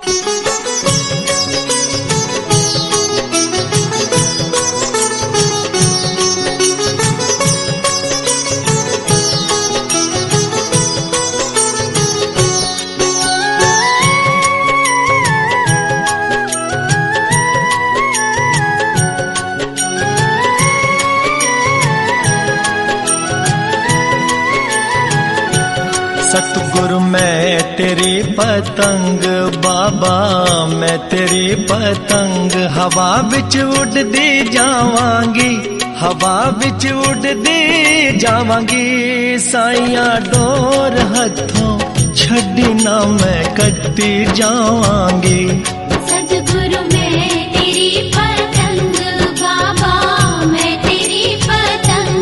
सतगुरु मैं तेरी पतंग बाबा, मैं तेरी पतंग हवा बिच उड़दी जावांगी, हवा बिच उड़दी जावांगी। साइयां डोर हथों छड्डी ना मैं कट्टी जावांगी। सतगुरु मैं तेरी पतंग बाबा, मैं तेरी पतंग।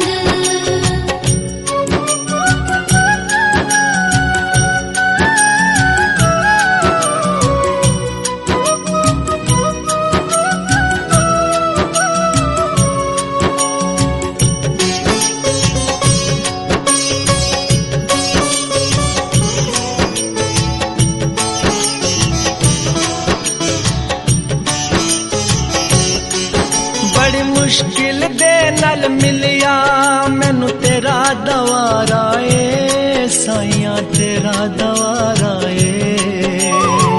बड़ी मुश्किल दे नाल मिलिया मैनू तेरा दवारा ए, साइयां तेरा दवारा ए।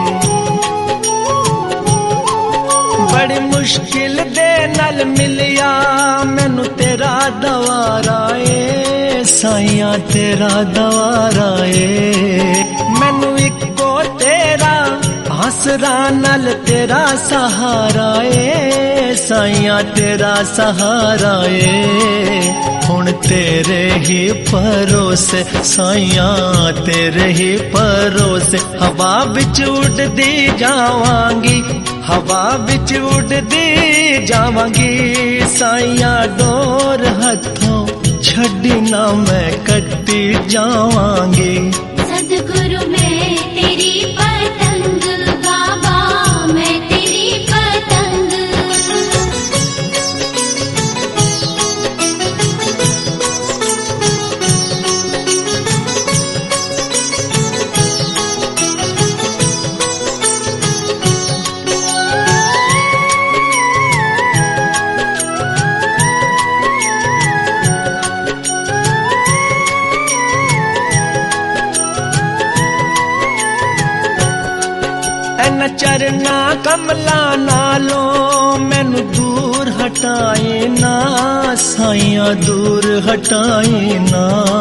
बड़ी मुश्किल दे नाल मिलिया मैनू तेरा दवारा ए, साइयां तेरा दवारा ए। मैनू इको तेरा आसरा नाल तेरा सहारा ए, साइयां तेरा सहारा ए। हुण तेरे ही भरोसे साइयां तेरे ही भरोसे हवा बिच उड़दी जावांगी, हवा बिच उड़दी जावांगी। साइयां डोर हथों छड्डी ना मैं कट्टी जावांगी। सतगुरु मैं तेरी पतंग बाबा, मैं तेरी पतंग। न चरना कमला नालों मैनू दूर हटाए ना, साइयां दूर हटाए ना।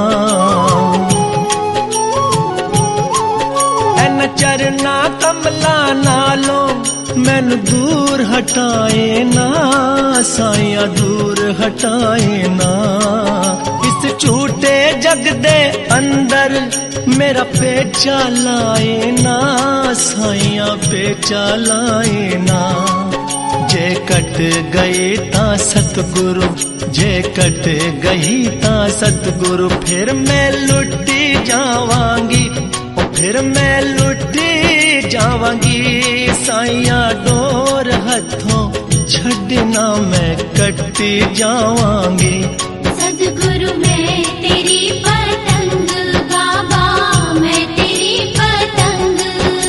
न चरना कमला नालों मैनू दूर हटाए ना, साइयां दूर हटाए ना। इस झूठे जग दे अंदर मेरा पेचा लाए ना, साइयां पेचा लाए ना। जे कट गई तां सतगुरु, जे कट गई तां सतगुरु फिर मैं लुटी जावांगी, फिर मैं लुटी जावांगी। साइयां डोर हथों छड्डी ना मैं कट्टी जावांगी। सतगुरु मैं तेरी पतंग बाबा, मैं तेरी पतंग।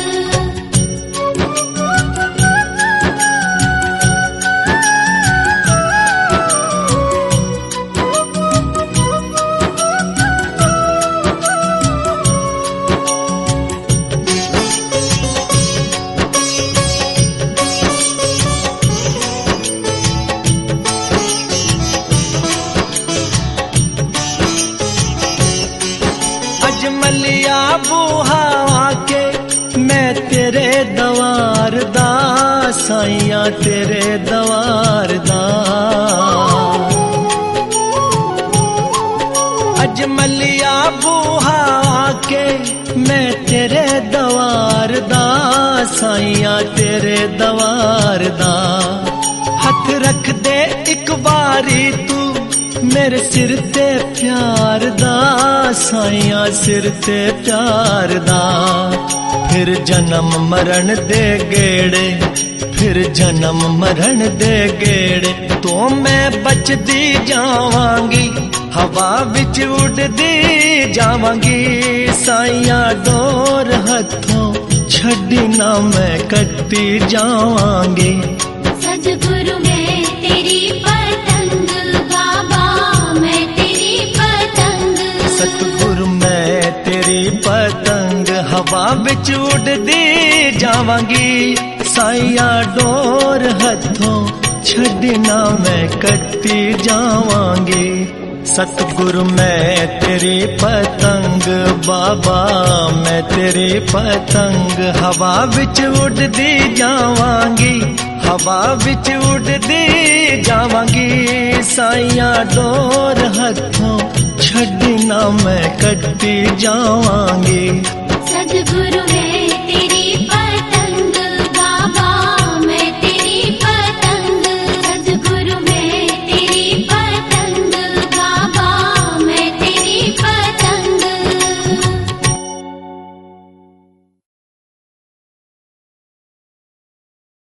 मलिया बूहा आके मैं तेरे दवार दा, साइयां तेरे दवार दा। अज मलिया बूहा आके मैं तेरे दवार दा, साइयां तेरे दवार दा। हथ रख दे एक बारी तू मेरे सिर ते प्यार दा, साइयां सिर ते प्यार दा। फिर जन्म मरण दे गेड़े, फिर जन्म मरण दे गेड़े तो मैं बचदी जावांगी, हवा बिच उड़दी जावांगी। साइयां डोर हथों छड़ना मैं कटती जावांगी। सदगुरु मैं तेरी पतंग बाबा, मैं तेरी पतंग। सतगुरु मैं तेरी पतंग हवा विच उड़दी जावांगी। साइया डोर हथों छड़ना मैं कटती जावांगी। सतगुरु मैं तेरी पतंग बाबा, मैं तेरी पतंग हवा विच उड़दी जावांगी। हवा विच उड़दी जावांगी। साइया डोर हथों छड़ना मैं कटती जावांगी। सदगुरु